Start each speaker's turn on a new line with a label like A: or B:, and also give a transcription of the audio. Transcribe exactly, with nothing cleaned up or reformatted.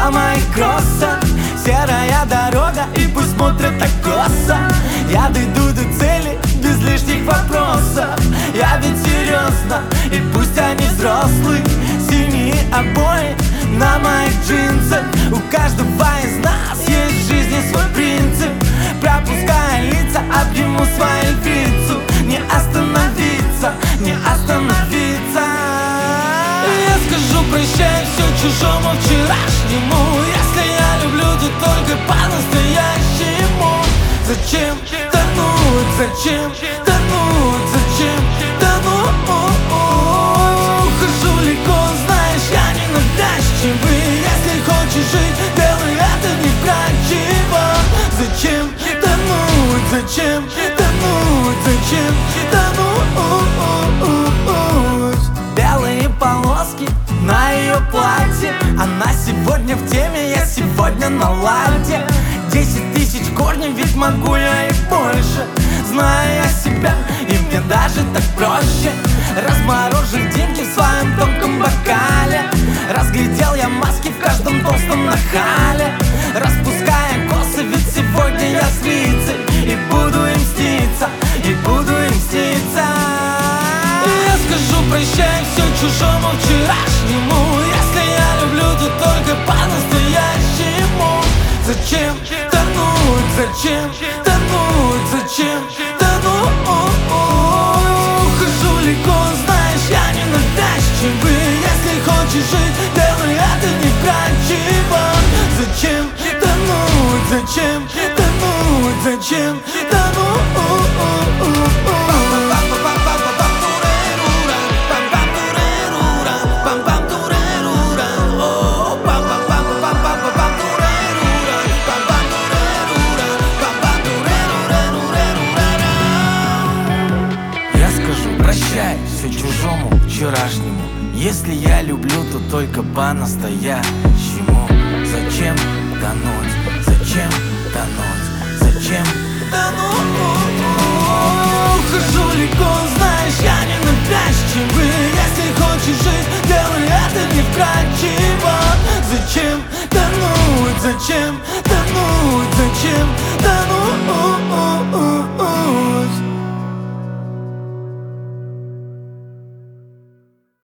A: на моих кроссах. Серая дорога, и пусть смотрят так косо. Я дойду до цели без лишних вопросов. Я ведь серьезно, и пусть они взрослые. Синие обои на моих джинсах. У каждого из нас есть в жизни свой принцип. Пропуская лица, обниму свою львицу. Не остановиться, не остановиться. Я скажу прощай все чужому вчерашнему. Если я люблю, то только по-настоящему. Зачем тонуть, зачем тонуть, зачем тонуть? Ухожу легко, знаешь, я не навязчивый. Если хочешь жить, делай это невкрадчиво. Зачем тонуть, зачем тонуть, зачем тонуть? Белые полоски на ее платье. Она сегодня в теме, я сегодня на ладе. Десять тысяч корней, ведь могу я и больше. Знаю я себя, и мне даже так проще. Разморожив деньги в своем тонком бокале. Разглядел я маски в каждом толстом нахале. Распуская косы, ведь сегодня я с лицей. И буду им сниться, и буду им сниться. Я скажу прощай все чужому вчерашнему. Если я люблю, то только по-настоящему. Зачем тонуть, зачем тонуть, зачем тонуть? Ухожу легко, знаешь, я не навязчивый. Если хочешь жить, делай это невкрадчиво. Зачем тонуть, зачем тонуть, зачем тонуть? Прощай все чужому вчерашнему. Если я люблю, то только по-настоящему. Зачем тонуть, зачем тонуть, зачем тонуть? Ухожу легко, знаешь, я не навязчивый. Если хочешь